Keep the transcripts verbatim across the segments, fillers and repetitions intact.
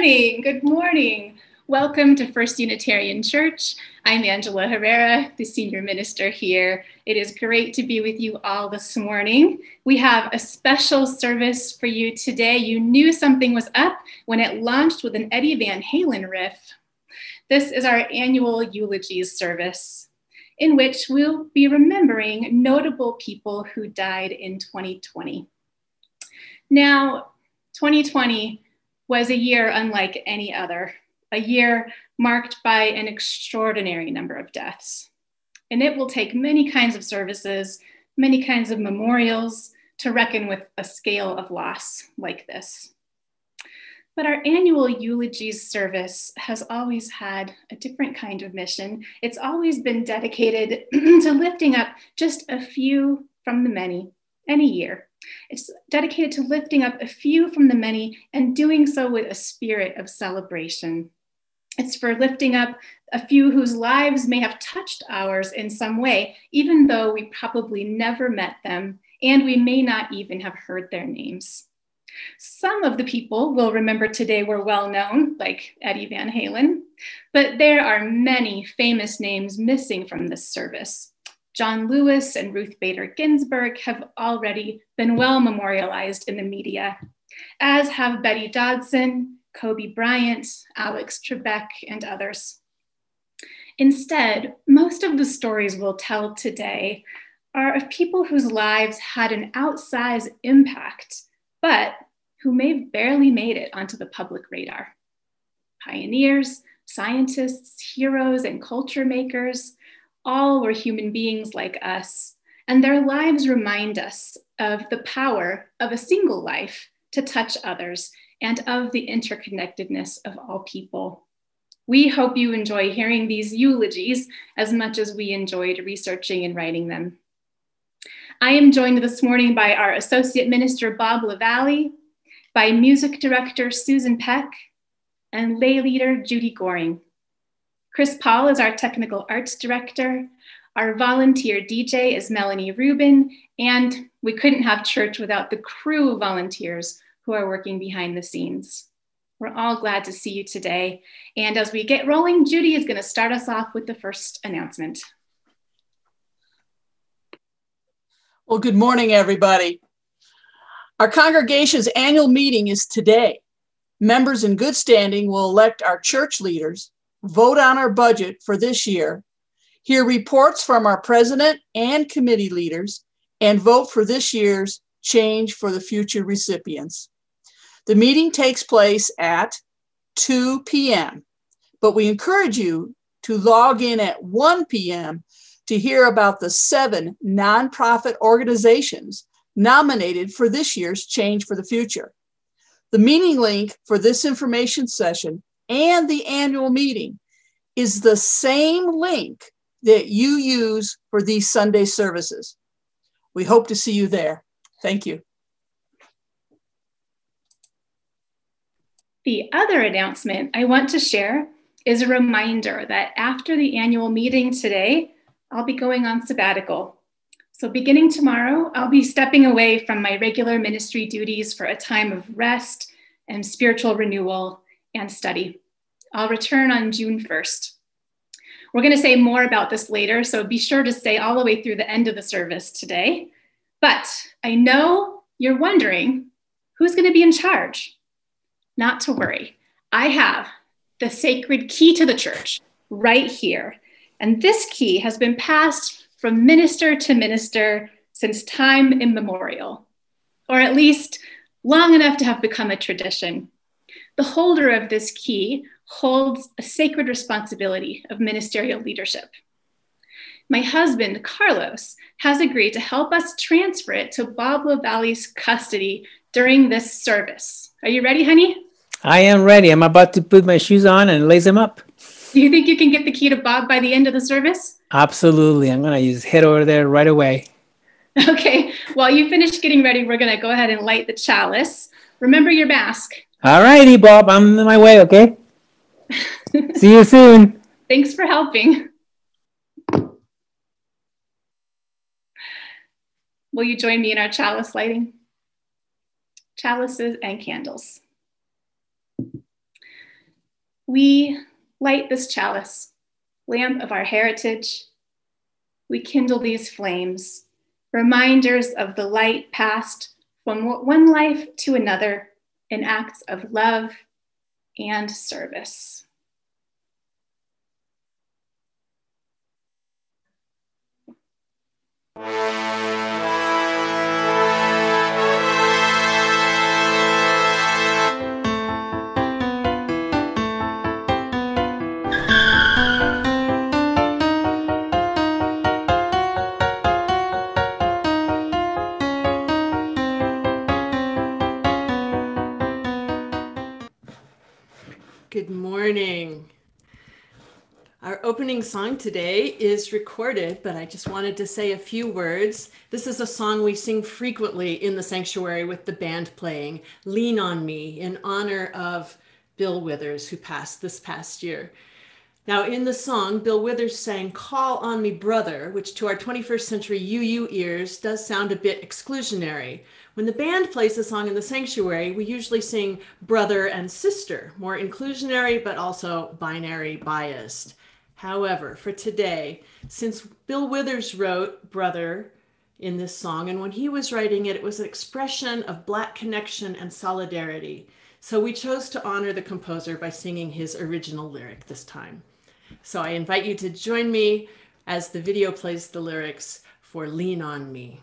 morning. Good morning. Welcome to First Unitarian Church. I'm Angela Herrera, the senior minister here. It is great to be with you all this morning. We have a special service for you today. You knew something was up when it launched with an Eddie Van Halen riff. This is our annual eulogies service, in which we'll be remembering notable people who died in twenty twenty. Now, twenty twenty was a year unlike any other, a year marked by an extraordinary number of deaths. And it will take many kinds of services, many kinds of memorials to reckon with a scale of loss like this. But our annual eulogies service has always had a different kind of mission. It's always been dedicated to lifting up just a few from the many in a year. It's dedicated to lifting up a few from the many and doing so with a spirit of celebration. It's for lifting up a few whose lives may have touched ours in some way, even though we probably never met them and we may not even have heard their names. Some of the people we'll remember today were well known, like Eddie Van Halen, but there are many famous names missing from this service. John Lewis and Ruth Bader Ginsburg have already been well memorialized in the media, as have Betty Dodson, Kobe Bryant, Alex Trebek, and others. Instead, most of the stories we'll tell today are of people whose lives had an outsized impact, but who may have barely made it onto the public radar. Pioneers, scientists, heroes, and culture makers, all were human beings like us, and their lives remind us of the power of a single life to touch others and of the interconnectedness of all people. We hope you enjoy hearing these eulogies as much as we enjoyed researching and writing them. I am joined this morning by our Associate Minister, Bob LaValle, by Music Director, Susan Peck, and Lay Leader, Judy Goring. Chris Paul is our Technical Arts Director. Our volunteer D J is Melanie Rubin, and we couldn't have church without the crew of volunteers who are working behind the scenes. We're all glad to see you today. And as we get rolling, Judy is going to start us off with the first announcement. Well, good morning, everybody. Our congregation's annual meeting is today. Members in good standing will elect our church leaders, vote on our budget for this year, hear reports from our president and committee leaders, and vote for this year's change for the future recipients. The meeting takes place at two p m, but we encourage you to log in at one p m to hear about the seven nonprofit organizations nominated for this year's Change for the Future. The meeting link for this information session and the annual meeting is the same link that you use for these Sunday services. We hope to see you there. Thank you. The other announcement I want to share is a reminder that after the annual meeting today, I'll be going on sabbatical. So beginning tomorrow, I'll be stepping away from my regular ministry duties for a time of rest and spiritual renewal and study. I'll return on June first. We're going to say more about this later, so be sure to stay all the way through the end of the service today. But I know you're wondering, who's going to be in charge? Not to worry. I have the sacred key to the church right here. And this key has been passed from minister to minister since time immemorial, or at least long enough to have become a tradition. The holder of this key holds a sacred responsibility of ministerial leadership. My husband, Carlos, has agreed to help us transfer it to Bob LaValle's custody during this service. Are you ready, honey? I am ready. I'm about to put my shoes on and lace them up. Do you think you can get the key to Bob by the end of the service? Absolutely. I'm going to just head over there right away. Okay. While you finish getting ready, we're going to go ahead and light the chalice. Remember your mask. All righty, Bob. I'm on my way, okay? See you soon. Thanks for helping. Will you join me in our chalice lighting? Chalices and candles. We light this chalice, lamp of our heritage. We kindle these flames, reminders of the light passed from one life to another in acts of love and service. Good morning. Our opening song today is recorded, but I just wanted to say a few words. This is a song we sing frequently in the sanctuary with the band playing, Lean on Me, in honor of Bill Withers, who passed this past year. Now, in the song, Bill Withers sang Call on Me Brother, which to our twenty-first century U U ears does sound a bit exclusionary. When the band plays the song in the sanctuary, we usually sing brother and sister, more inclusionary, but also binary biased. However, for today, since Bill Withers wrote brother in this song, and when he was writing it, it was an expression of Black connection and solidarity. So we chose to honor the composer by singing his original lyric this time. So I invite you to join me as the video plays the lyrics for Lean on Me.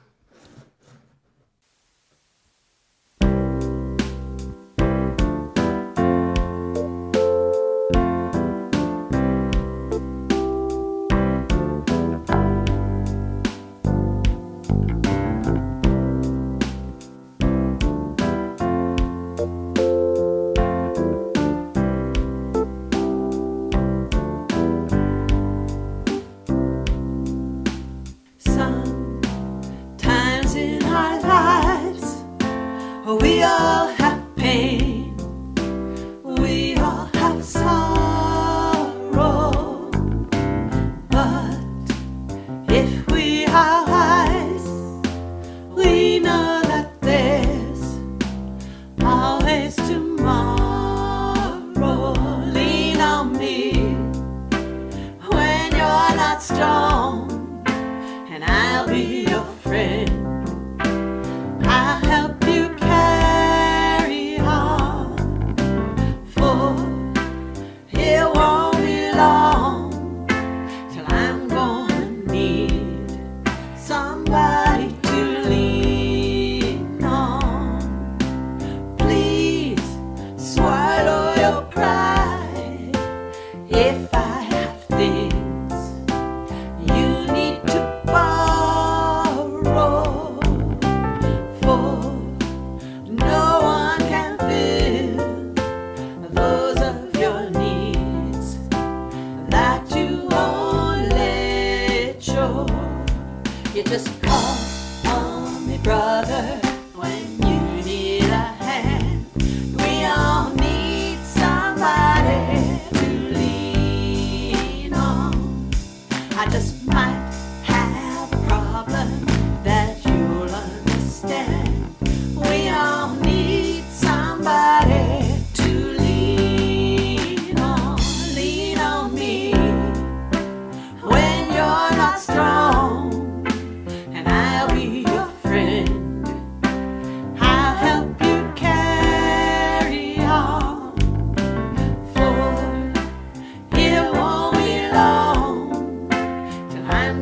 I'm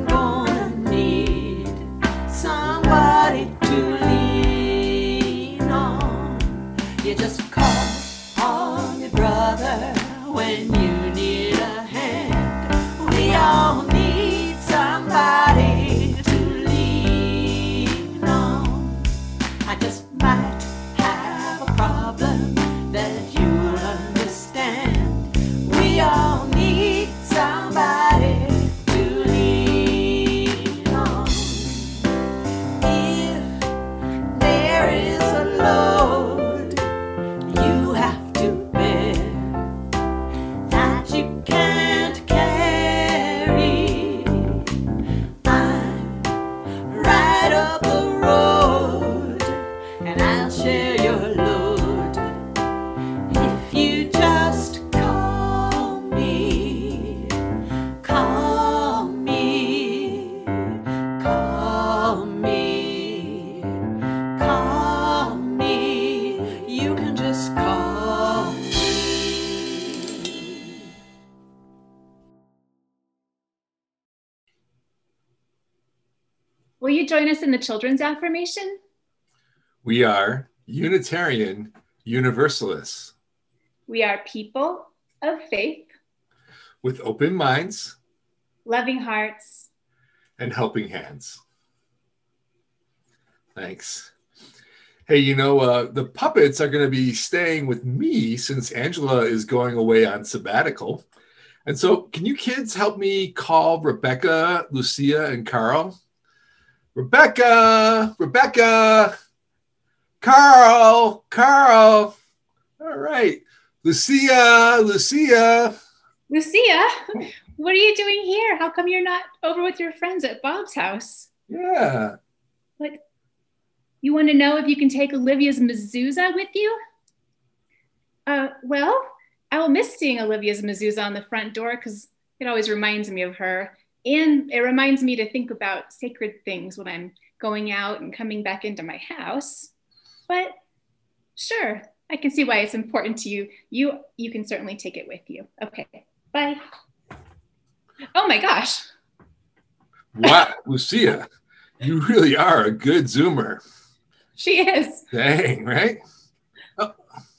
Will you join us in the children's affirmation? We are Unitarian Universalists. We are people of faith, with open minds, loving hearts, and helping hands. Thanks. Hey, you know, uh, the puppets are going to be staying with me since Angela is going away on sabbatical. And so can you kids help me call Rebecca, Lucia, and Carl? Rebecca, Rebecca, Carl, Carl. All right. Lucia, Lucia. Lucia, what are you doing here? How come you're not over with your friends at Bob's house? Yeah. What? You want to know if you can take Olivia's mezuzah with you? Uh, well, I will miss seeing Olivia's mezuzah on the front door because it always reminds me of her. And it reminds me to think about sacred things when I'm going out and coming back into my house. But sure, I can see why it's important to you. You, you can certainly take it with you. Okay, bye. Oh my gosh. Wow, Lucia, you really are a good Zoomer. She is. Dang, right? Oh.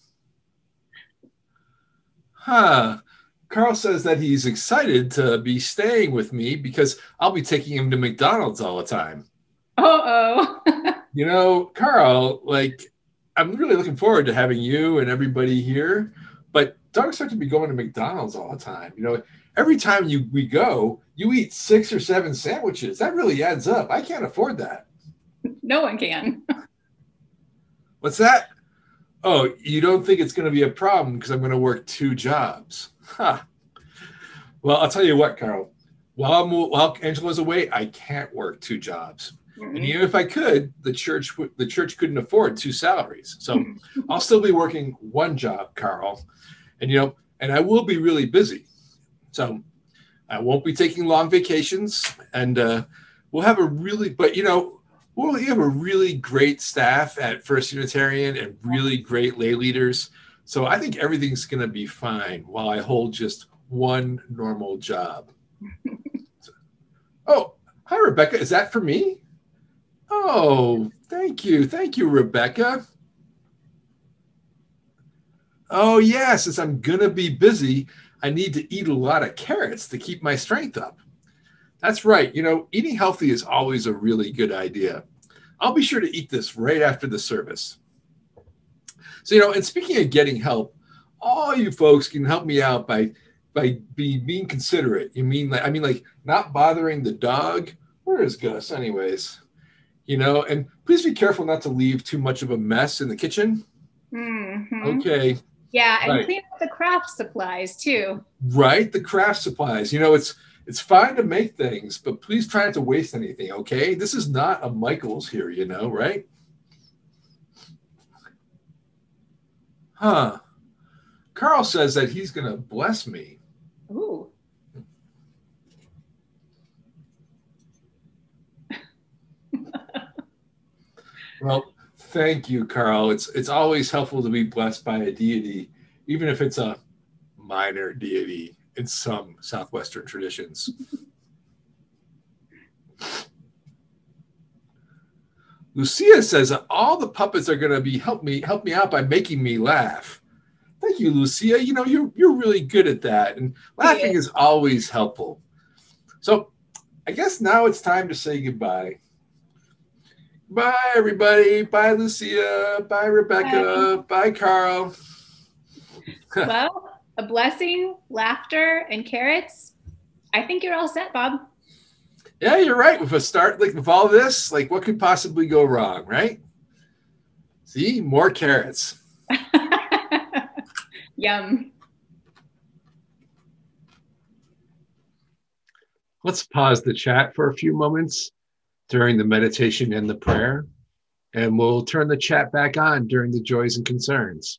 Huh. Carl says that he's excited to be staying with me because I'll be taking him to McDonald's all the time. Uh-oh. You know, Carl, like, I'm really looking forward to having you and everybody here, but don't expect to be going to McDonald's all the time. You know, every time you we go, you eat six or seven sandwiches. That really adds up. I can't afford that. No one can. What's that? Oh, you don't think it's going to be a problem because I'm going to work two jobs. Huh. Well, I'll tell you what, Carl. While I'm while Angela's away, I can't work two jobs. Mm-hmm. And even if I could, the church the church couldn't afford two salaries. So I'll still be working one job, Carl. And you know, and I will be really busy. So I won't be taking long vacations, and uh, we'll have a really, but you know, we'll have a really great staff at First Unitarian and really great lay leaders. So I think everything's going to be fine while I hold just one normal job. So, oh, hi, Rebecca. Is that for me? Oh, thank you. Thank you, Rebecca. Oh, yeah, since I'm going to be busy, I need to eat a lot of carrots to keep my strength up. That's right. You know, eating healthy is always a really good idea. I'll be sure to eat this right after the service. So, you know, and speaking of getting help, all you folks can help me out by by be, being considerate. You mean like, I mean, like not bothering the dog. Where is Gus anyways? You know, and please be careful not to leave too much of a mess in the kitchen. Mm-hmm. Okay. Yeah, and right. Clean up the craft supplies too. Right, the craft supplies. You know, it's it's fine to make things, but please try not to waste anything, okay? This is not a Michael's here, you know, right? Huh. Carl says that he's going to bless me. Ooh. Well, thank you, Carl. It's it's always helpful to be blessed by a deity, even if it's a minor deity in some Southwestern traditions. Lucia says that all the puppets are going to be help me help me out by making me laugh. Thank you, Lucia. You know, you're you're really good at that, and laughing yeah. is always helpful. So, I guess now it's time to say goodbye. Bye, everybody. Bye, Lucia. Bye, Rebecca. Bye, Bye Carl. Well, a blessing, laughter, and carrots. I think you're all set, Bob. Yeah, you're right. With a start like with all this, like what could possibly go wrong, right? See, more carrots. Yum. Let's pause the chat for a few moments during the meditation and the prayer, and we'll turn the chat back on during the joys and concerns.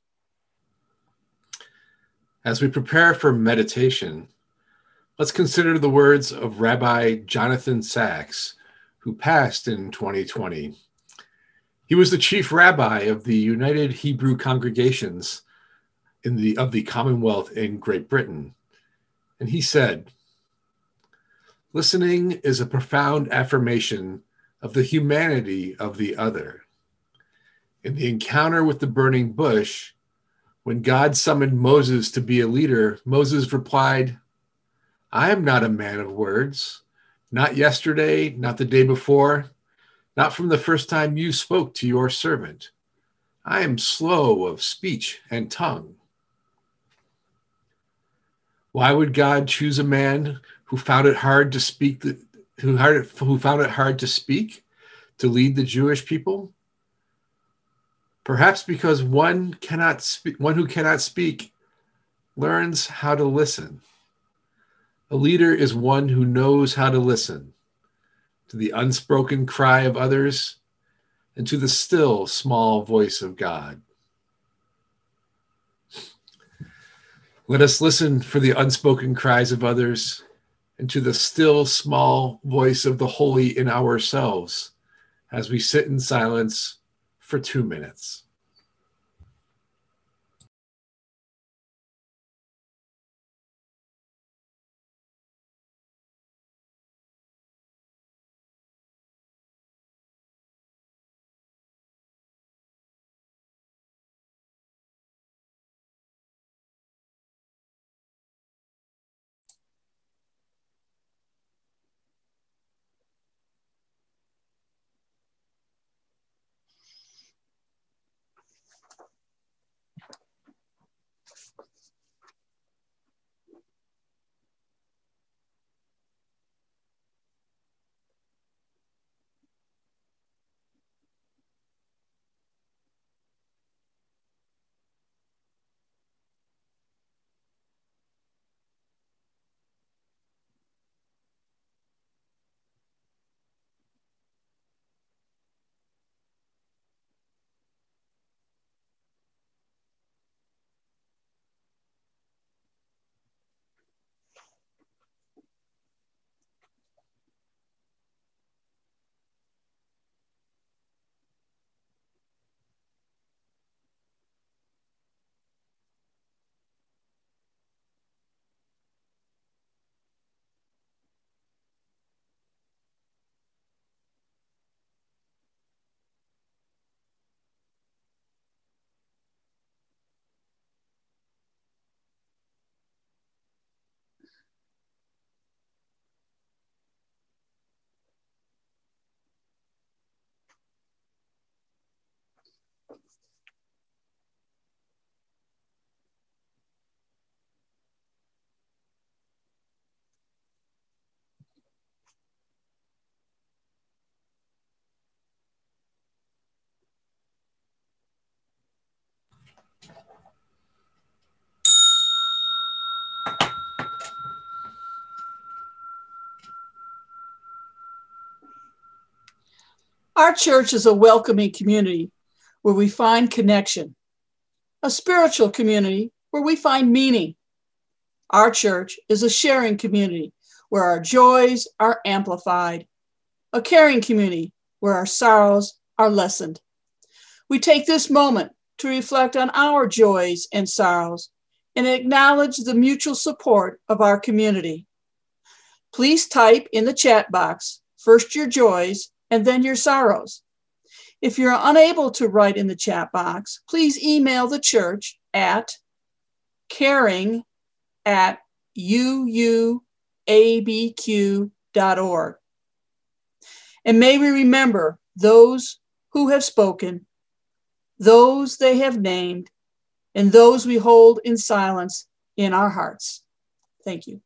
As we prepare for meditation, let's consider the words of Rabbi Jonathan Sacks, who passed in twenty twenty. He was the chief rabbi of the United Hebrew Congregations in the, of the Commonwealth in Great Britain. And he said, "Listening is a profound affirmation of the humanity of the other. In the encounter with the burning bush, when God summoned Moses to be a leader, Moses replied, "I am not a man of words, not yesterday, not the day before, not from the first time you spoke to your servant. I am slow of speech and tongue." Why would God choose a man who found it hard to speak, the, who, hard, who found it hard to speak, to lead the Jewish people? Perhaps because one cannot speak, one who cannot speak learns how to listen. A leader is one who knows how to listen to the unspoken cry of others and to the still small voice of God. Let us listen for the unspoken cries of others and to the still small voice of the holy in ourselves as we sit in silence for two minutes. Our church is a welcoming community where we find connection, a spiritual community where we find meaning. Our church is a sharing community where our joys are amplified, a caring community where our sorrows are lessened. We take this moment to reflect on our joys and sorrows and acknowledge the mutual support of our community. Please type in the chat box first your joys and then your sorrows. If you're unable to write in the chat box, please email the church at caring at u u a b q dot org. And may we remember those who have spoken, those they have named, and those we hold in silence in our hearts. Thank you.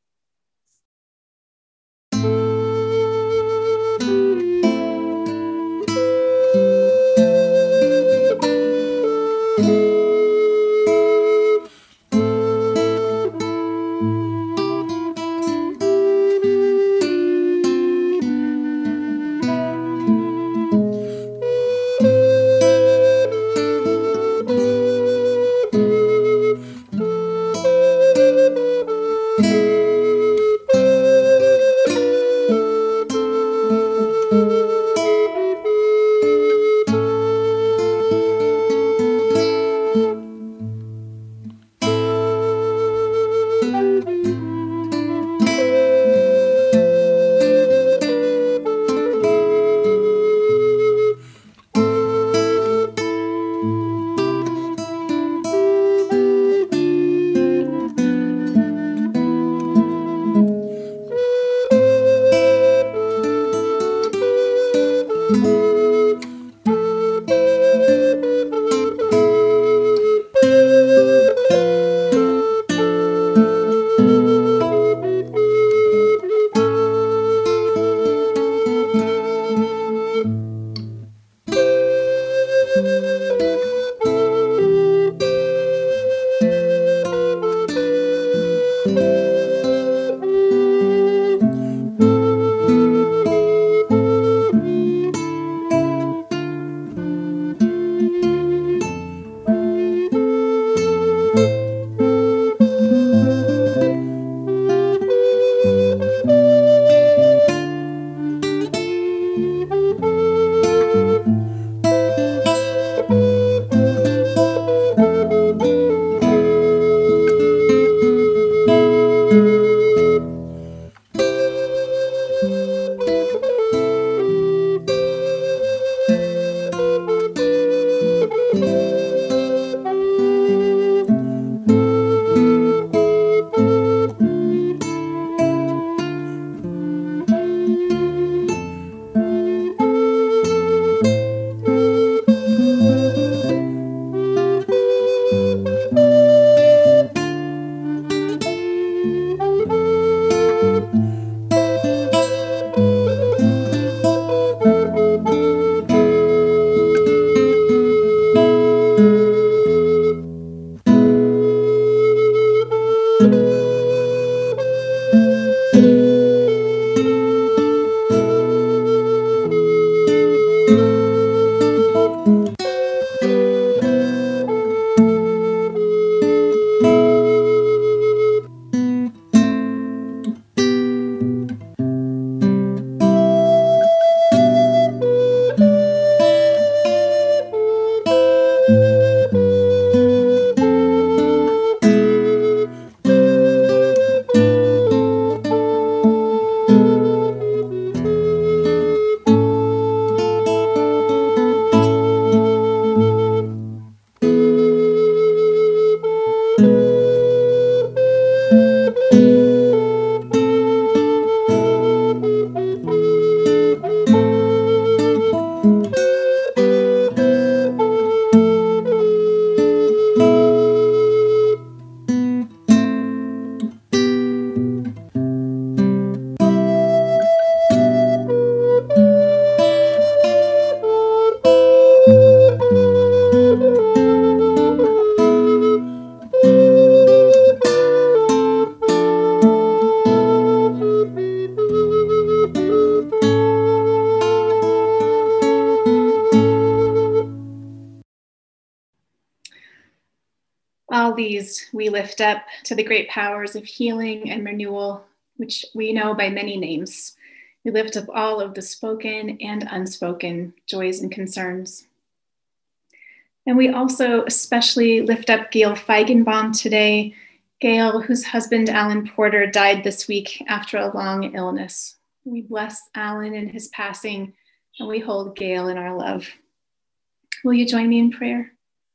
these we lift up to the great powers of healing and renewal, which we know by many names. We lift up all of the spoken and unspoken joys and concerns. And we also especially lift up Gail Feigenbaum today. Gail, whose husband, Alan Porter, died this week after a long illness. We bless Alan in his passing, and we hold Gail in our love. Will you join me in prayer?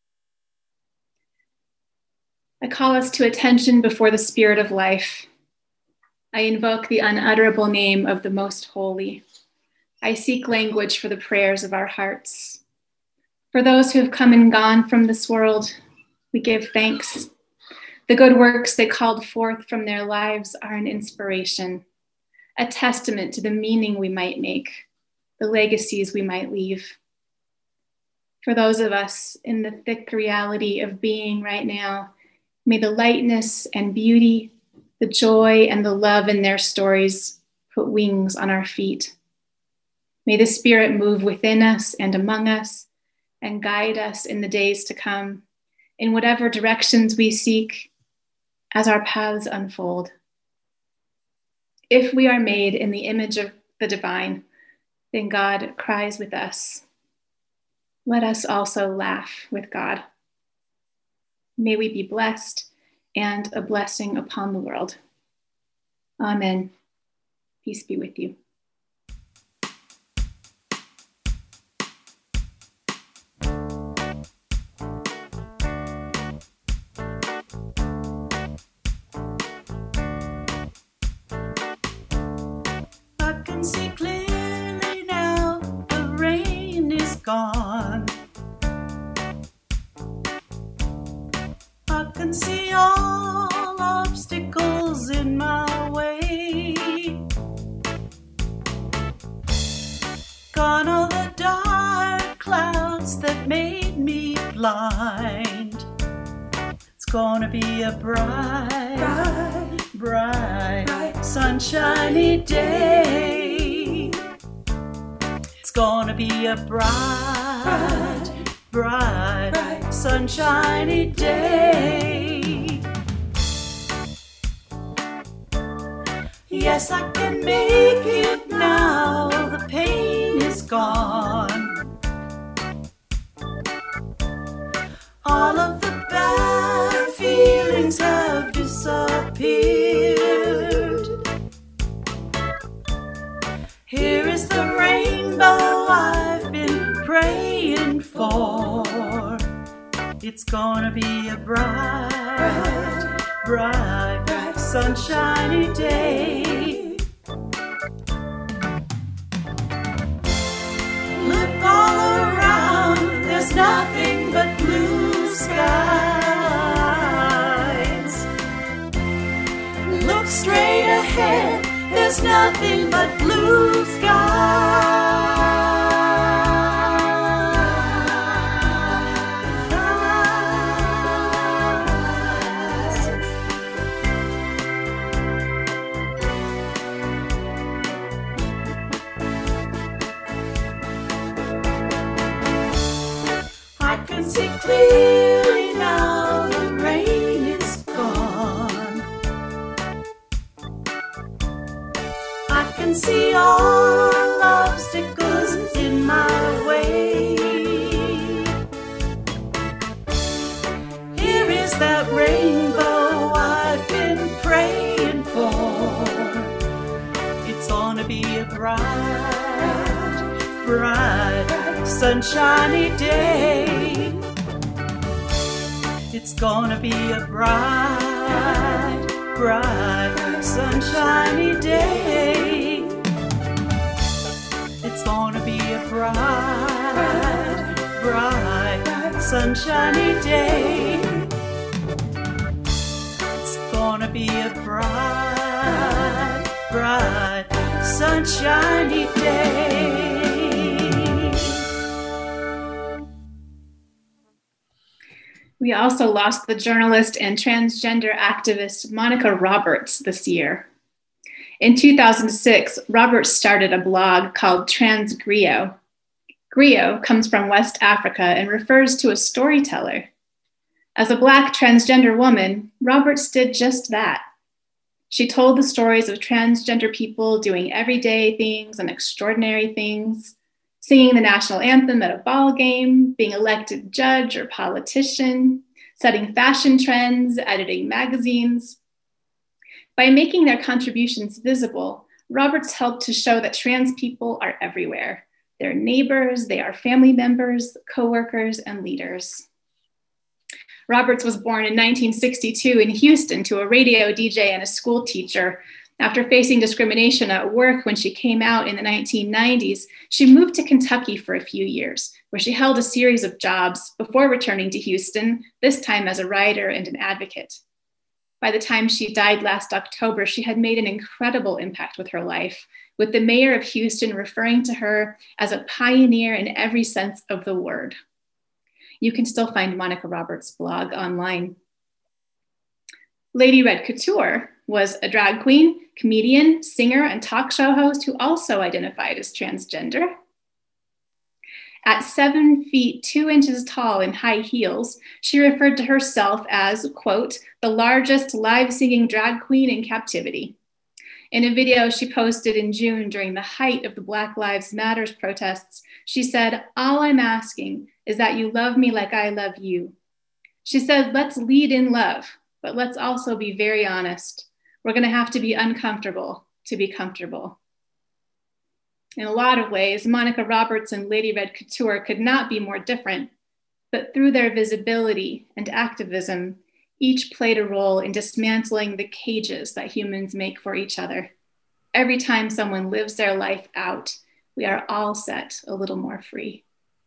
I call us to attention before the Spirit of life. I invoke the unutterable name of the Most Holy. I seek language for the prayers of our hearts. For those who have come and gone from this world, we give thanks. The good works they called forth from their lives are an inspiration, a testament to the meaning we might make, the legacies we might leave. For those of us in the thick reality of being right now, may the lightness and beauty, the joy and the love in their stories put wings on our feet. May the Spirit move within us and among us and guide us in the days to come, in whatever directions we seek as our paths unfold. If we are made in the image of the divine, then God cries with us. Let us also laugh with God. May we be blessed and a blessing upon the world. Amen. Peace be with you. I can see clearly now the rain is gone. I can see all obstacles in my way. Gone all the dark clouds that made me blind. It's gonna be a bright, bright, bright, bright sunshiny day. It's gonna be a bright, bright, bright sunshiny day. Yes, I can make it now, the pain is gone. All of the bad feelings have disappeared. Here is the rainbow I've been praying for. It's gonna be a bright, bright, bright sunshiny day. Look all around, there's nothing but blue skies. Look straight ahead, there's nothing but blue skies. I can see clearly now, the rain is gone. I can see all obstacles in my way. Here is that rainbow I've been praying for. It's gonna be a bright, bright, sunshiny day. It's gonna be a bright, bright, sunshiny day. It's gonna be a bright, bright, sunshiny day. It's gonna be a bright, bright, sunshiny day. We also lost the journalist and transgender activist Monica Roberts this year. In two thousand six, Roberts started a blog called Trans Griot. Griot comes from West Africa and refers to a storyteller. As a Black transgender woman, Roberts did just that. She told the stories of transgender people doing everyday things and extraordinary things, singing the national anthem at a ball game, being elected judge or politician, setting fashion trends, editing magazines. By making their contributions visible, Roberts helped to show that trans people are everywhere. They're neighbors, they are family members, coworkers, and leaders. Roberts was born in nineteen sixty-two in Houston to a radio D J and a school teacher. After facing discrimination at work when she came out in the nineteen nineties, she moved to Kentucky for a few years, where she held a series of jobs before returning to Houston, this time as a writer and an advocate. By the time she died last October, she had made an incredible impact with her life, with the mayor of Houston referring to her as a pioneer in every sense of the word. You can still find Monica Roberts' blog online. Lady Red Couture was a drag queen, comedian, singer, and talk show host who also identified as transgender. At seven feet, two inches tall in high heels, she referred to herself as, quote, the largest live singing drag queen in captivity. In a video she posted in June during the height of the Black Lives Matter protests, she said, all I'm asking is that you love me like I love you. She said, let's lead in love, but let's also be very honest. We're gonna have to be uncomfortable to be comfortable. In a lot of ways, Monica Roberts and Lady Red Couture could not be more different, but through their visibility and activism, each played a role in dismantling the cages that humans make for each other. Every time someone lives their life out, we are all set a little more free.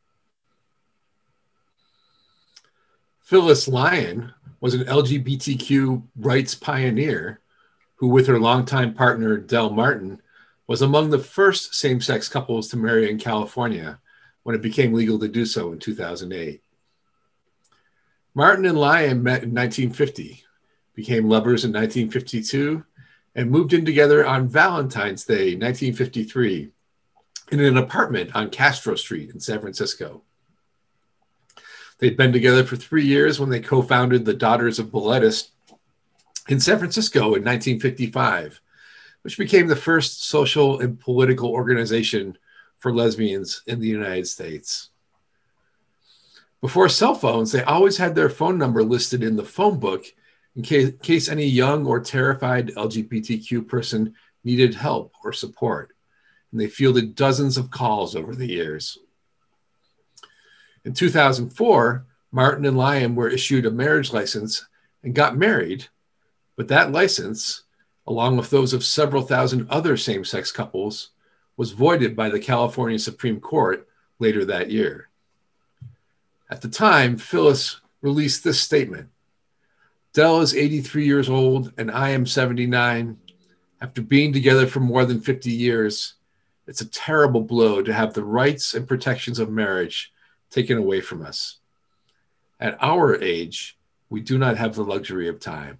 Phyllis Lyon was an L G B T Q rights pioneer who, with her longtime partner, Del Martin, was among the first same-sex couples to marry in California when it became legal to do so in two thousand eight. Martin and Lyon met in nineteen fifty, became lovers in nineteen fifty-two, and moved in together on Valentine's Day, nineteen fifty-three, in an apartment on Castro Street in San Francisco. They'd been together for three years when they co-founded the Daughters of Boletus in San Francisco in nineteen fifty-five, which became the first social and political organization for lesbians in the United States. Before cell phones, they always had their phone number listed in the phone book in case, in case any young or terrified L G B T Q person needed help or support. And they fielded dozens of calls over the years. In two thousand four, Martin and Lyon were issued a marriage license and got married, but that license, along with those of several thousand other same-sex couples, was voided by the California Supreme Court later that year. At the time, Phyllis released this statement: Del is eighty-three years old and I am seventy-nine. After being together for more than fifty years, it's a terrible blow to have the rights and protections of marriage taken away from us. At our age, we do not have the luxury of time.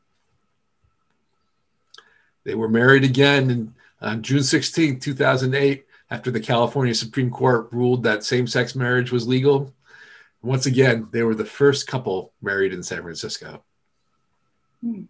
They were married again in, on June sixteenth, two thousand eight, after the California Supreme Court ruled that same-sex marriage was legal. Once again, they were the first couple married in San Francisco. When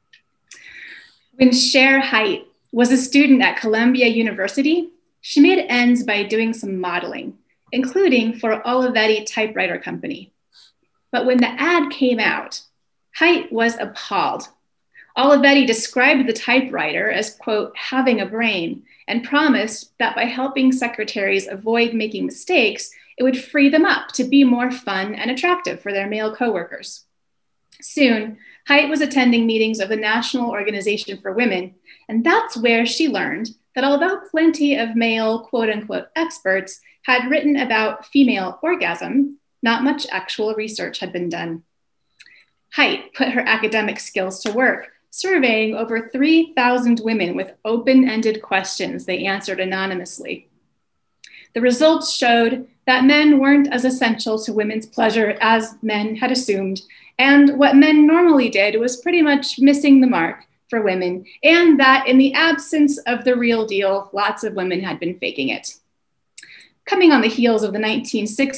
Cher Haidt was a student at Columbia University, she made ends by doing some modeling, including for Olivetti Typewriter Company. But when the ad came out, Haidt was appalled. Olivetti described the typewriter as, quote, having a brain, and promised that by helping secretaries avoid making mistakes, it would free them up to be more fun and attractive for their male coworkers. Soon, Haidt was attending meetings of the National Organization for Women, and that's where she learned that although plenty of male, quote unquote, experts had written about female orgasm, not much actual research had been done. Haidt put her academic skills to work, surveying over three thousand women with open-ended questions they answered anonymously. The results showed that men weren't as essential to women's pleasure as men had assumed, and what men normally did was pretty much missing the mark for women, and that in the absence of the real deal, lots of women had been faking it. Coming on the heels of the nineteen sixties,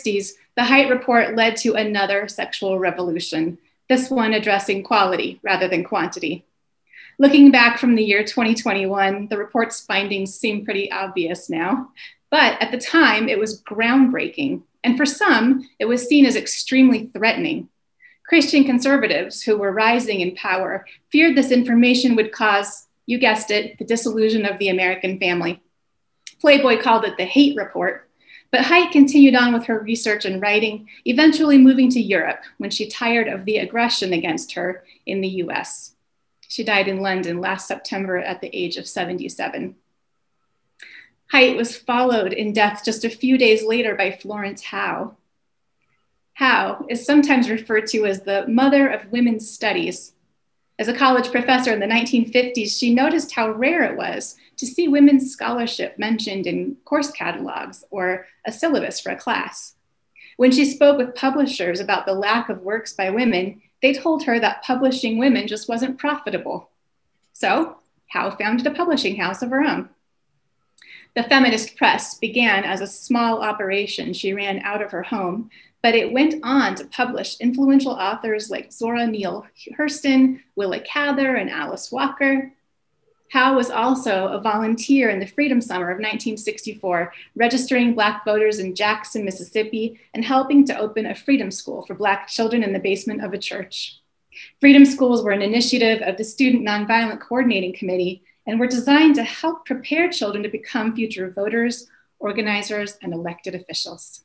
the Haidt Report led to another sexual revolution, this one addressing quality rather than quantity. Looking back from the year twenty twenty-one, the report's findings seem pretty obvious now, but at the time it was groundbreaking, and for some, it was seen as extremely threatening. Christian conservatives who were rising in power feared this information would cause, you guessed it, the disillusion of the American family. Playboy called it the hate report, but Haidt continued on with her research and writing, eventually moving to Europe when she tired of the aggression against her in the U S. She died in London last September at the age of seventy-seven. Haidt was followed in death just a few days later by Florence Howe. Howe is sometimes referred to as the mother of women's studies. As a college professor in the nineteen fifties, she noticed how rare it was to see women's scholarship mentioned in course catalogs or a syllabus for a class. When she spoke with publishers about the lack of works by women, they told her that publishing women just wasn't profitable. So Howe founded a publishing house of her own. The Feminist Press began as a small operation she ran out of her home, but it went on to publish influential authors like Zora Neale Hurston, Willa Cather, and Alice Walker. Howe was also a volunteer in the Freedom Summer of nineteen sixty-four, registering Black voters in Jackson, Mississippi, and helping to open a freedom school for Black children in the basement of a church. Freedom schools were an initiative of the Student Nonviolent Coordinating Committee and were designed to help prepare children to become future voters, organizers, and elected officials.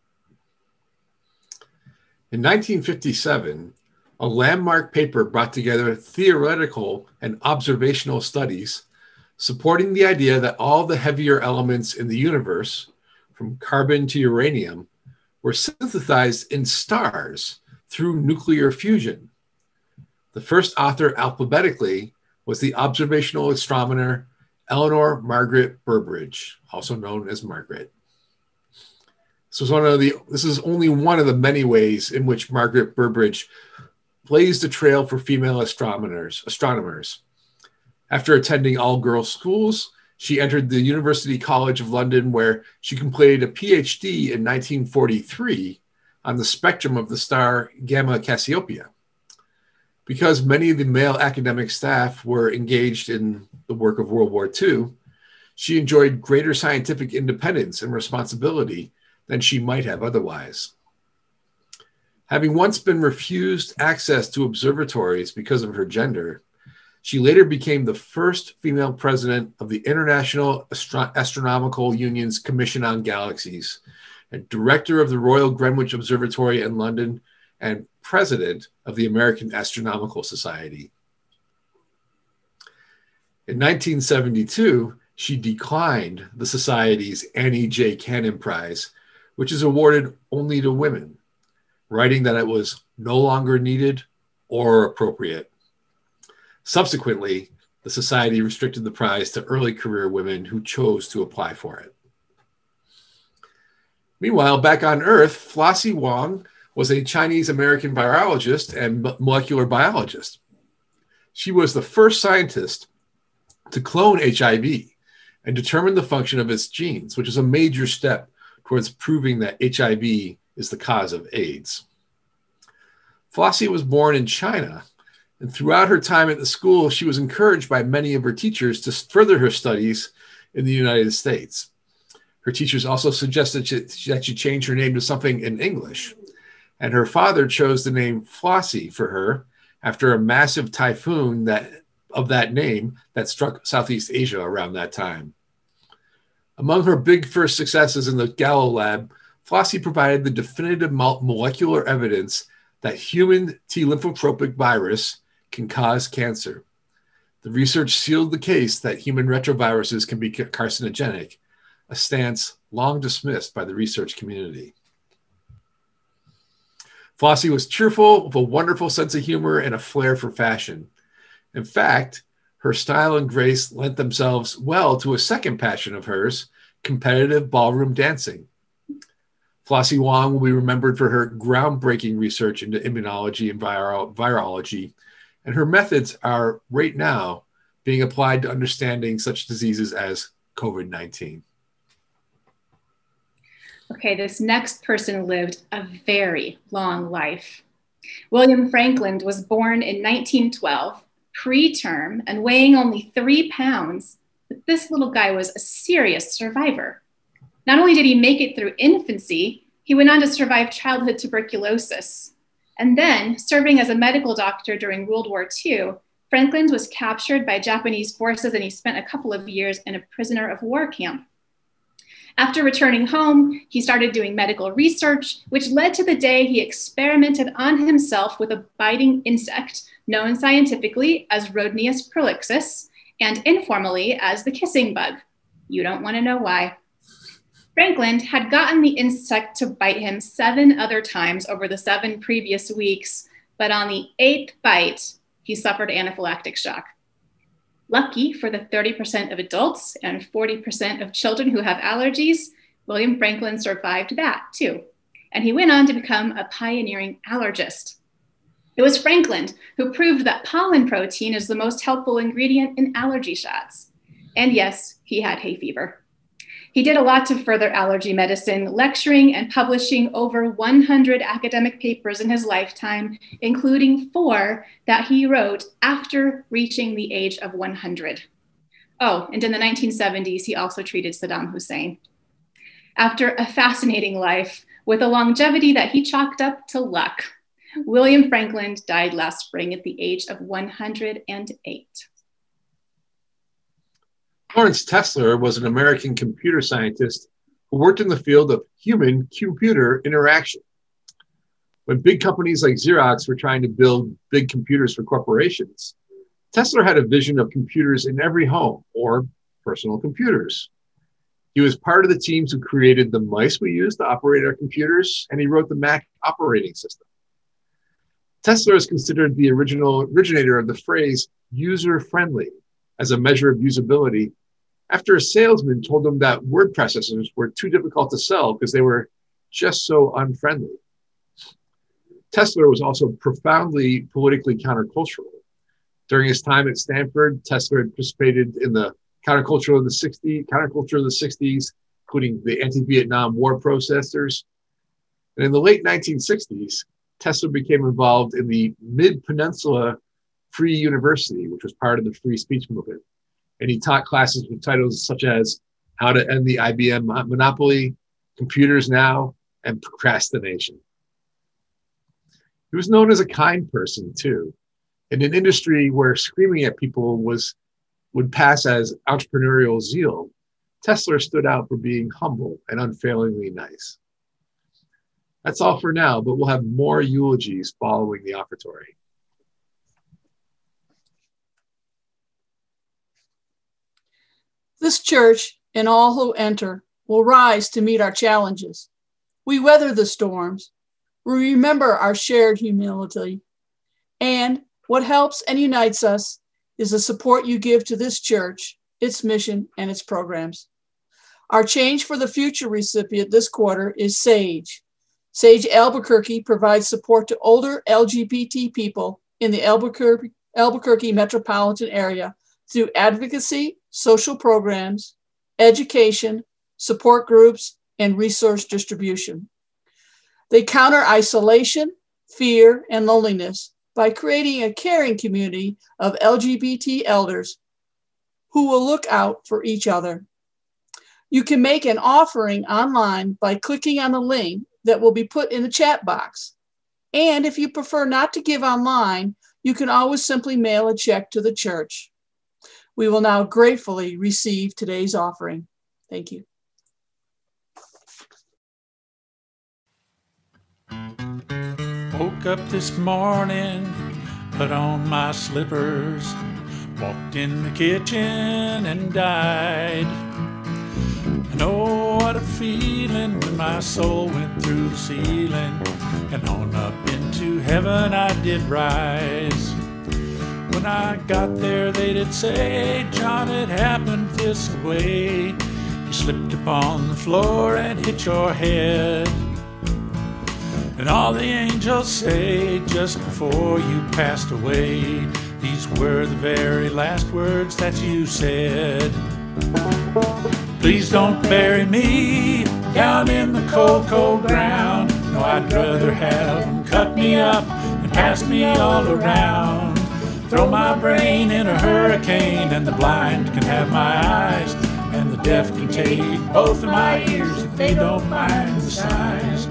In nineteen fifty-seven, a landmark paper brought together theoretical and observational studies supporting the idea that all the heavier elements in the universe, from carbon to uranium, were synthesized in stars through nuclear fusion. The first author alphabetically was the observational astronomer Eleanor Margaret Burbridge, also known as Margaret. This was one of the, this is only one of the many ways in which Margaret Burbridge blazed a trail for female astronomers. astronomers. After attending all-girls schools, she entered the University College of London, where she completed a PhD in nineteen forty-three on the spectrum of the star Gamma Cassiopeia. Because many of the male academic staff were engaged in the work of World War Two, she enjoyed greater scientific independence and responsibility than she might have otherwise. Having once been refused access to observatories because of her gender, she later became the first female president of the International Astro- Astronomical Union's Commission on Galaxies, and director of the Royal Greenwich Observatory in London, and president of the American Astronomical Society. In nineteen seventy-two, she declined the Society's Annie J. Cannon Prize, which is awarded only to women, writing that it was no longer needed or appropriate. Subsequently, the Society restricted the prize to early career women who chose to apply for it. Meanwhile, back on Earth, Flossie Wong was a Chinese-American virologist and molecular biologist. She was the first scientist to clone H I V and determine the function of its genes, which is a major step towards proving that H I V is the cause of AIDS. Flossie was born in China, and throughout her time at the school, she was encouraged by many of her teachers to further her studies in the United States. Her teachers also suggested she, that she change her name to something in English, and her father chose the name Flossie for her after a massive typhoon that, of that name that struck Southeast Asia around that time. Among her big first successes in the Gallo lab, Flossie provided the definitive molecular evidence that human T lymphotropic virus can cause cancer. The research sealed the case that human retroviruses can be carcinogenic, a stance long dismissed by the research community. Flossie was cheerful, with a wonderful sense of humor and a flair for fashion. In fact, her style and grace lent themselves well to a second passion of hers, competitive ballroom dancing. Flossie Wong will be remembered for her groundbreaking research into immunology and viro- virology, and her methods are right now being applied to understanding such diseases as COVID nineteen. Okay, this next person lived a very long life. William Franklin was born in nineteen twelve, preterm and weighing only three pounds, but this little guy was a serious survivor. Not only did he make it through infancy, he went on to survive childhood tuberculosis. And then, serving as a medical doctor during World War Two, Franklin was captured by Japanese forces and he spent a couple of years in a prisoner of war camp. After returning home, he started doing medical research, which led to the day he experimented on himself with a biting insect known scientifically as Rhodnius prolixus and informally as the kissing bug. You don't want to know why. Franklin had gotten the insect to bite him seven other times over the seven previous weeks, but on the eighth bite, he suffered anaphylactic shock. Lucky for the thirty percent of adults and forty percent of children who have allergies, William Franklin survived that too. And he went on to become a pioneering allergist. It was Franklin who proved that pollen protein is the most helpful ingredient in allergy shots. And yes, he had hay fever. He did a lot to further allergy medicine, lecturing and publishing over one hundred academic papers in his lifetime, including four that he wrote after reaching the age of one hundred. Oh, and in the nineteen seventies, he also treated Saddam Hussein. After a fascinating life with a longevity that he chalked up to luck, William Franklin died last spring at the age of one hundred eight. Lawrence Tesler was an American computer scientist who worked in the field of human-computer interaction. When big companies like Xerox were trying to build big computers for corporations, Tesler had a vision of computers in every home, or personal computers. He was part of the teams who created the mice we use to operate our computers, and he wrote the Mac operating system. Tesler is considered the original originator of the phrase user-friendly as a measure of usability, after a salesman told him that word processors were too difficult to sell because they were just so unfriendly. Tesler was also profoundly politically countercultural. During his time at Stanford, Tesler had participated in the counterculture of the sixties, counterculture of the sixties, including the anti-Vietnam War protesters. And in the late nineteen sixties, Tesler became involved in the Mid-Peninsula Free University, which was part of the free speech movement. And he taught classes with titles such as How to End the I B M Monopoly, Computers Now, and Procrastination. He was known as a kind person too, in an industry where screaming at people was would pass as entrepreneurial zeal. Tesler stood out for being humble and unfailingly nice. That's all for now, but we'll have more eulogies following the offertory. This church and all who enter will rise to meet our challenges. We weather the storms. We remember our shared humility. And what helps and unites us is the support you give to this church, its mission, and its programs. Our Change for the Future recipient this quarter is SAGE. SAGE Albuquerque provides support to older L G B T people in the Albuquerque, Albuquerque metropolitan area through advocacy, social programs, education, support groups, and resource distribution. They counter isolation, fear, and loneliness by creating a caring community of L G B T elders who will look out for each other. You can make an offering online by clicking on the link that will be put in the chat box. And if you prefer not to give online, you can always simply mail a check to the church. We will now gratefully receive today's offering. Thank you. Woke up this morning, put on my slippers, walked in the kitchen and died. I know what a feeling when my soul went through the ceiling and on up into heaven I did rise. When I got there they did say, John, it happened this way. You slipped upon the floor and hit your head. And all the angels say just before you passed away, these were the very last words that you said. Please don't bury me down in the cold, cold ground. No, I'd rather have them cut me up and pass me all around. Throw my brain in a hurricane, and the blind can have my eyes, and the deaf can take both of my ears if they don't mind the size.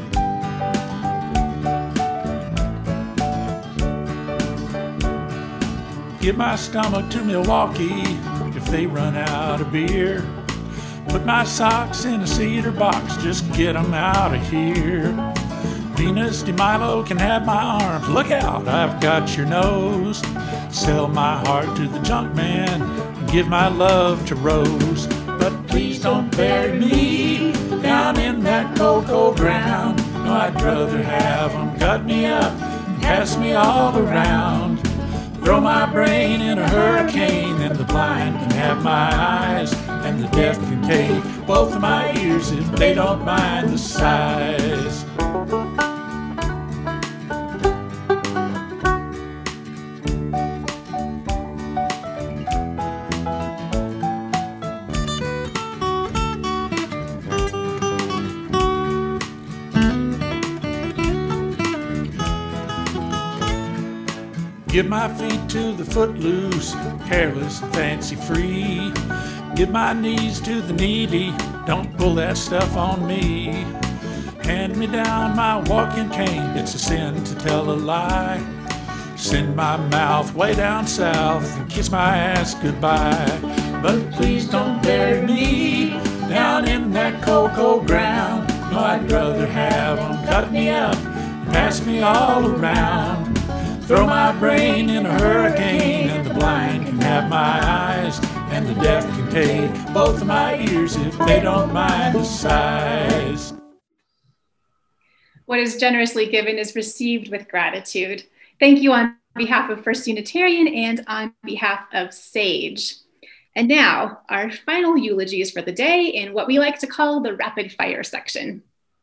Give my stomach to Milwaukee if they run out of beer. Put my socks in a cedar box, just get them out of here. Venus de Milo can have my arms, look out, I've got your nose. Sell my heart to the junk man and give my love to Rose. But please don't bury me down in that cold, cold ground. No, I'd rather have them cut me up and pass me all around. Throw my brain in a hurricane, and the blind can have my eyes, and the deaf can take both of my ears if they don't mind the size. Give my feet to the footloose, careless and fancy free. Give my knees to the needy, don't pull that stuff on me. Hand me down my walking cane, it's a sin to tell a lie. Send my mouth way down south and kiss my ass goodbye. But please don't bury me down in that cold, cold ground. No, I'd rather have them cut me up and pass me all around. Throw my brain in a hurricane, and the blind can have my eyes, and the deaf can take both of my ears if they don't mind the size. What is generously given is received with gratitude. Thank you on behalf of First Unitarian and on behalf of SAGE. And now, our final eulogies for the day in what we like to call the rapid fire section.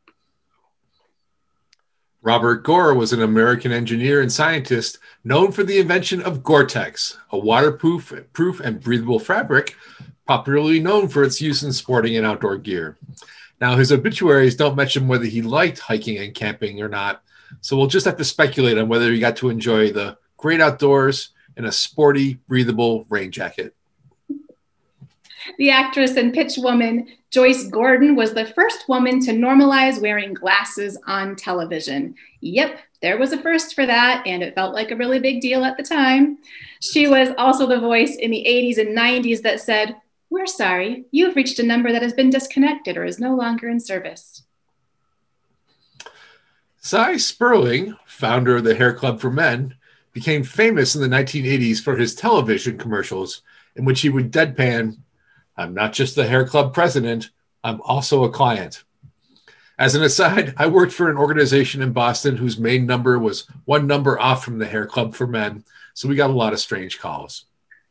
Robert Gore was an American engineer and scientist known for the invention of Gore-Tex, a waterproof proof and breathable fabric popularly known for its use in sporting and outdoor gear. Now, his obituaries don't mention whether he liked hiking and camping or not, so we'll just have to speculate on whether he got to enjoy the great outdoors in a sporty, breathable rain jacket. The actress and pitch woman Joyce Gordon was the first woman to normalize wearing glasses on television. Yep, there was a first for that, and it felt like a really big deal at the time. She was also the voice in the eighties and nineties that said, "We're sorry, you've reached a number that has been disconnected or is no longer in service." Cy Sperling, founder of the Hair Club for Men, became famous in the nineteen eighties for his television commercials in which he would deadpan, "I'm not just the hair club president, I'm also a client." As an aside, I worked for an organization in Boston whose main number was one number off from the Hair Club for Men, so we got a lot of strange calls.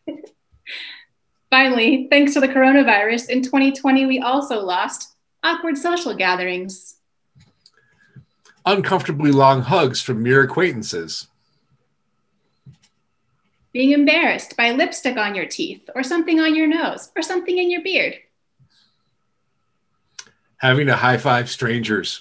Finally, thanks to the coronavirus, in twenty twenty, we also lost awkward social gatherings. Uncomfortably long hugs from mere acquaintances. Being embarrassed by lipstick on your teeth, or something on your nose, or something in your beard. Having to high-five strangers.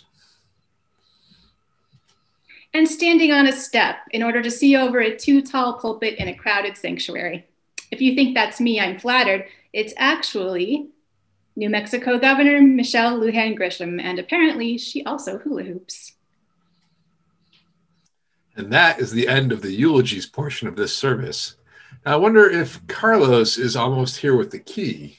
And standing on a step in order to see over a too-tall pulpit in a crowded sanctuary. If you think that's me, I'm flattered. It's actually New Mexico Governor Michelle Lujan Grisham, and apparently she also hula hoops. And that is the end of the eulogies portion of this service. Now, I wonder if Carlos is almost here with the key.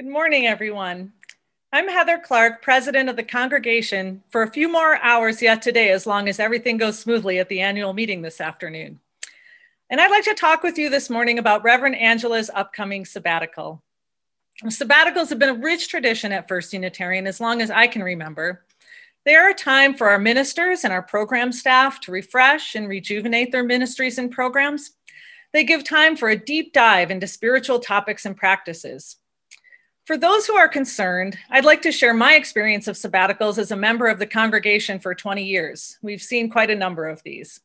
Good morning, everyone. I'm Heather Clark, president of the congregation, for a few more hours yet today, as long as everything goes smoothly at the annual meeting this afternoon. And I'd like to talk with you this morning about Reverend Angela's upcoming sabbatical. Sabbaticals have been a rich tradition at First Unitarian as long as I can remember. They are a time for our ministers and our program staff to refresh and rejuvenate their ministries and programs. They give time for a deep dive into spiritual topics and practices. For those who are concerned, I'd like to share my experience of sabbaticals as a member of the congregation for twenty years. We've seen quite a number of these.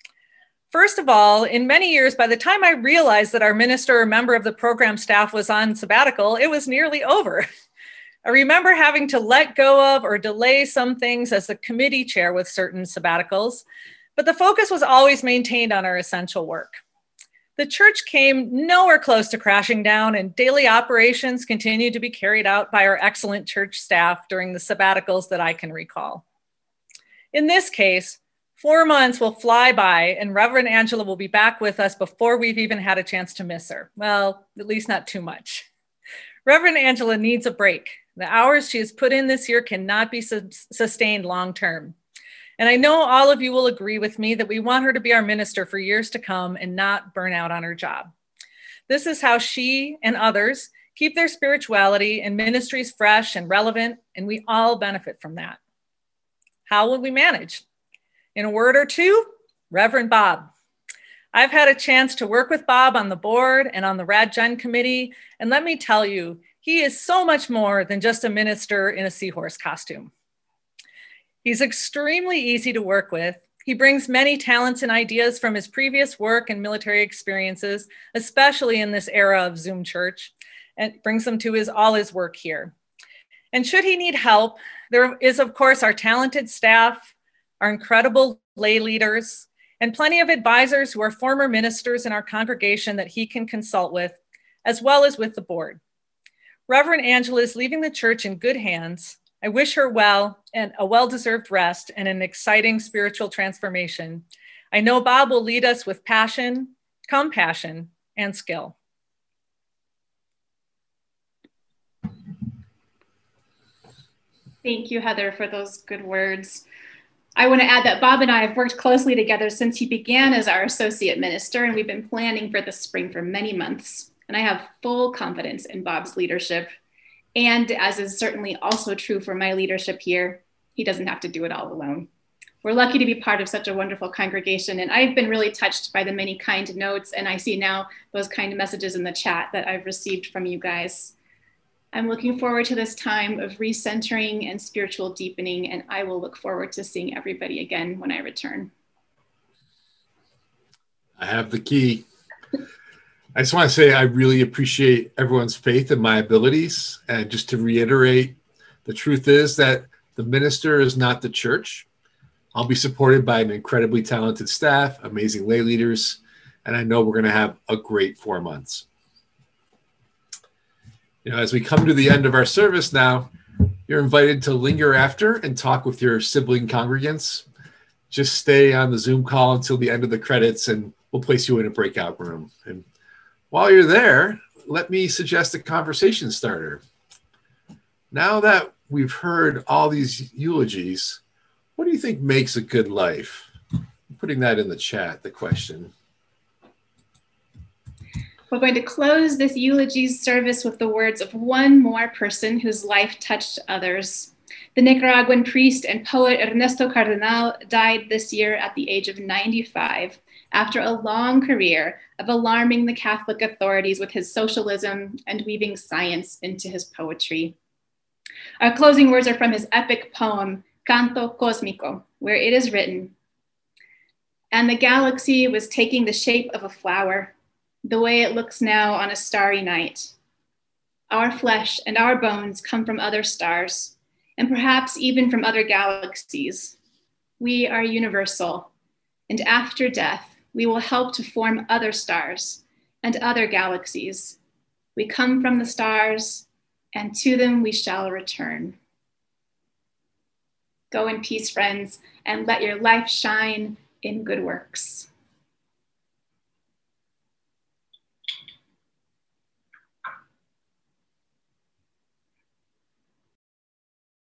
First of all, in many years, by the time I realized that our minister or member of the program staff was on sabbatical, it was nearly over. I remember having to let go of or delay some things as the committee chair with certain sabbaticals, but the focus was always maintained on our essential work. The church came nowhere close to crashing down, and daily operations continued to be carried out by our excellent church staff during the sabbaticals that I can recall. In this case, four months will fly by, and Reverend Angela will be back with us before we've even had a chance to miss her. Well, at least not too much. Reverend Angela needs a break. The hours she has put in this year cannot be su- sustained long-term. And I know all of you will agree with me that we want her to be our minister for years to come and not burn out on her job. This is how she and others keep their spirituality and ministries fresh and relevant, and we all benefit from that. How will we manage? In a word or two, Reverend Bob. I've had a chance to work with Bob on the board and on the Rad Gen committee, and let me tell you, he is so much more than just a minister in a seahorse costume. He's extremely easy to work with. He brings many talents and ideas from his previous work and military experiences, especially in this era of Zoom church, and brings them to his all his work here. And should he need help, there is, of course, our talented staff, our incredible lay leaders, and plenty of advisors who are former ministers in our congregation that he can consult with, as well as with the board. Reverend Angela is leaving the church in good hands. I wish her well and a well-deserved rest and an exciting spiritual transformation. I know Bob will lead us with passion, compassion, and skill. Thank you, Heather, for those good words. I want to add that Bob and I have worked closely together since he began as our associate minister, and we've been planning for the spring for many months. And I have full confidence in Bob's leadership. And as is certainly also true for my leadership here, he doesn't have to do it all alone. We're lucky to be part of such a wonderful congregation. And I've been really touched by the many kind notes. And I see now those kind messages in the chat that I've received from you guys. I'm looking forward to this time of recentering and spiritual deepening. And I will look forward to seeing everybody again when I return. I have the key. I just want to say I really appreciate everyone's faith in my abilities. And just to reiterate, the truth is that the minister is not the church. I'll be supported by an incredibly talented staff, amazing lay leaders, and I know we're going to have a great four months. You know, as we come to the end of our service now, you're invited to linger after and talk with your sibling congregants. Just stay on the Zoom call until the end of the credits and we'll place you in a breakout room. And while you're there, let me suggest a conversation starter. Now that we've heard all these eulogies, what do you think makes a good life? I'm putting that in the chat, the question. We're going to close this eulogies service with the words of one more person whose life touched others. The Nicaraguan priest and poet Ernesto Cardenal died this year at the age of ninety-five after a long career of alarming the Catholic authorities with his socialism and weaving science into his poetry. Our closing words are from his epic poem, Canto Cósmico, where it is written, "And the galaxy was taking the shape of a flower, the way it looks now on a starry night. Our flesh and our bones come from other stars, and perhaps even from other galaxies. We are universal, and after death, we will help to form other stars and other galaxies. We come from the stars, and to them we shall return." Go in peace, friends, and let your life shine in good works.